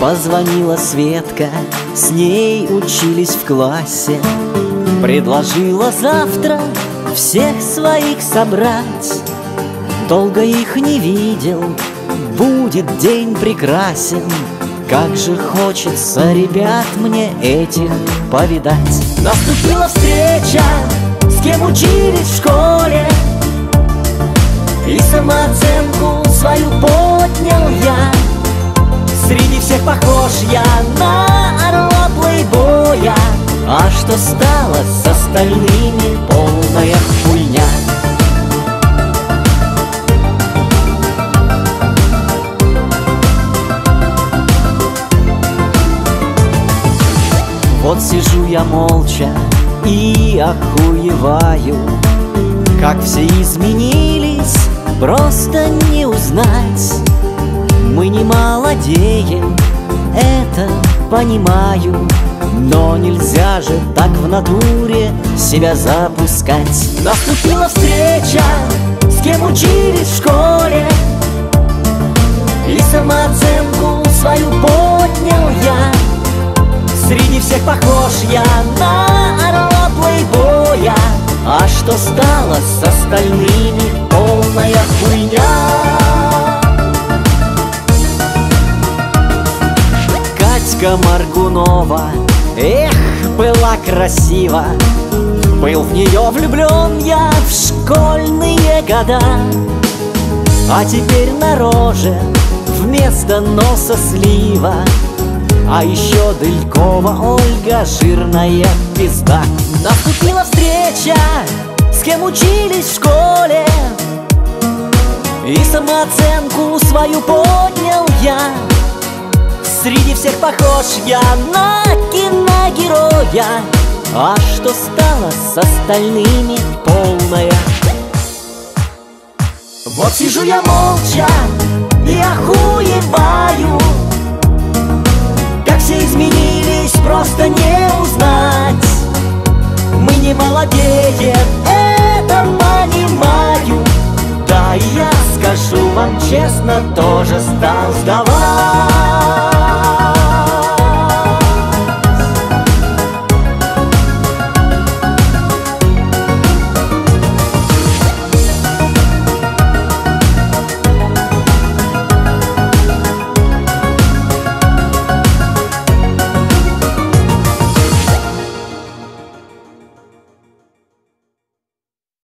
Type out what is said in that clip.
Позвонила Светка, с ней учились в классе. Предложила завтра всех своих собрать. Долго их не видел, будет день прекрасен. Как же хочется ребят мне этих повидать. Наступила встреча, с кем учились в школе, и самооценку свою поднял я. Среди всех похож я на орла плейбоя. А что стало с остальными, полная хуйня. Вот сижу я молча и охуеваю, как все изменились, просто не узнать. Мы не молодеем, это понимаю, но нельзя же так в натуре себя запускать. Наступила встреча, с кем учились в школе, и самооценку свою поднял я. Среди всех похож я на орла плейбоя. А что стало с остальными, полная хуйня. Катька Моргунова, эх, была красива. Был в нее влюблен я в школьные года. А теперь на роже вместо носа слива. А еще Дылькова Ольга, жирная пизда. Наступила встреча, с кем учились в школе, и самооценку свою поднял я. Среди всех похож я на киногероя. А что стало с остальными, полная. Вот сижу я молча и охуеваю, как все изменились, просто не узнать. Мы не молодеем, это понимаю. Да, и я скажу вам честно, тоже стал сдавать.